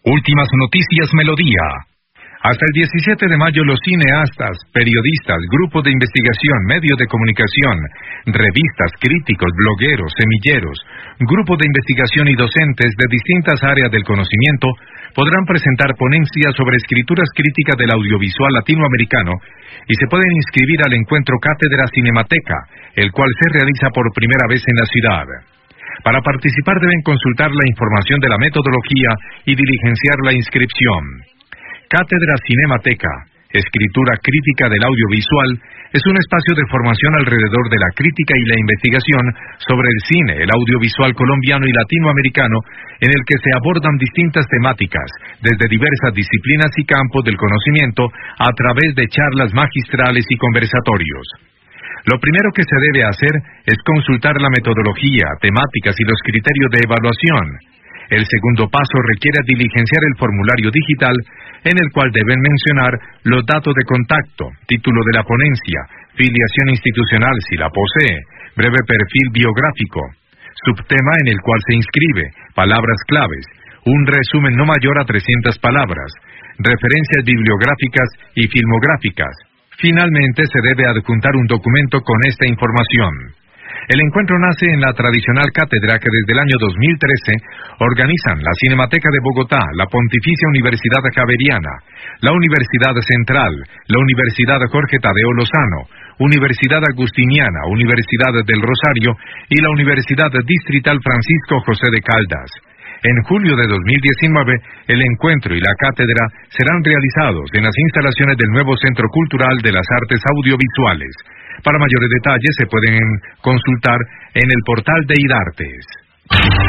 Últimas noticias Melodía. Hasta el 17 de mayo los cineastas, periodistas, grupos de investigación, medios de comunicación, revistas, críticos, blogueros, semilleros, grupos de investigación y docentes de distintas áreas del conocimiento podrán presentar ponencias sobre escrituras críticas del audiovisual latinoamericano y se pueden inscribir al encuentro Cátedra Cinemateca, el cual se realiza por primera vez en la ciudad. Para participar deben consultar la información de la metodología y diligenciar la inscripción. Cátedra Cinemateca, escritura crítica del audiovisual, es un espacio de formación alrededor de la crítica y la investigación sobre el cine, el audiovisual colombiano y latinoamericano, en el que se abordan distintas temáticas, desde diversas disciplinas y campos del conocimiento, a través de charlas magistrales y conversatorios. Lo primero que se debe hacer es consultar la metodología, temáticas y los criterios de evaluación. El segundo paso requiere diligenciar el formulario digital, en el cual deben mencionar los datos de contacto, título de la ponencia, filiación institucional si la posee, breve perfil biográfico, subtema en el cual se inscribe, palabras claves, un resumen no mayor a 300 palabras, referencias bibliográficas y filmográficas. Finalmente se debe adjuntar un documento con esta información. El encuentro nace en la tradicional cátedra que desde el año 2013 organizan la Cinemateca de Bogotá, la Pontificia Universidad Javeriana, la Universidad Central, la Universidad Jorge Tadeo Lozano, Universidad Agustiniana, Universidad del Rosario y la Universidad Distrital Francisco José de Caldas. En julio de 2019, el encuentro y la cátedra serán realizados en las instalaciones del nuevo Centro Cultural de las Artes Audiovisuales. Para mayores detalles se pueden consultar en el portal de IDARTES.